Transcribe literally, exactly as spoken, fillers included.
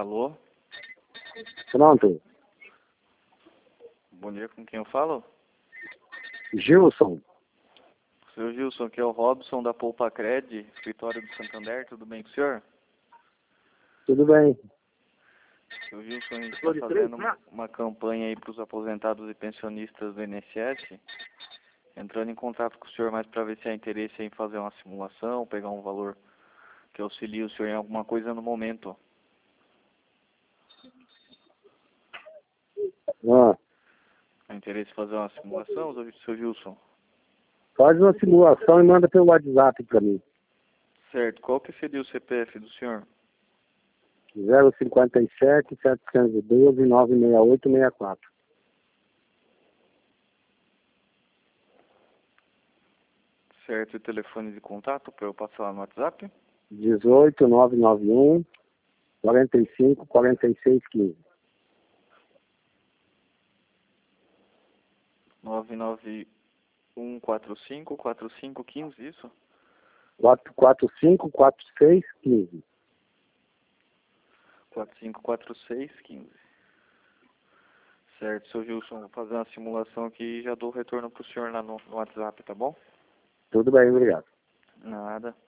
Alô? Pronto. Bom dia, com quem eu falo? Gilson. Seu Gilson, aqui é o Robson da Poupa Cred, escritório do Santander, tudo bem com o senhor? Tudo bem. Seu Gilson, a gente está fazendo uma campanha aí para os aposentados e pensionistas do I N S S, entrando em contato com o senhor mais para ver se há interesse em fazer uma simulação, pegar um valor que auxilie o senhor em alguma coisa no momento. Ah, Há interesse em fazer uma simulação, seu Gilson? faz uma simulação e manda pelo WhatsApp para mim. Certo. Qual que seria o C P F do senhor? zero cinquenta e sete, setecentos e doze, novecentos e sessenta e oito, sessenta e quatro. Certo. E o telefone de contato para eu passar lá no WhatsApp? dezoito, novecentos e noventa e um, quarenta e cinco, quarenta e seis, quinze. nove nove um quatro cinco quatro cinco um cinco, isso? quatro quatro cinco, quatro seis, quinze. quatro cinco quatro seis um cinco. Certo, seu Gilson, vou fazer uma simulação aqui e já dou o retorno pro senhor lá no, no WhatsApp, tá bom? Tudo bem, obrigado. Nada.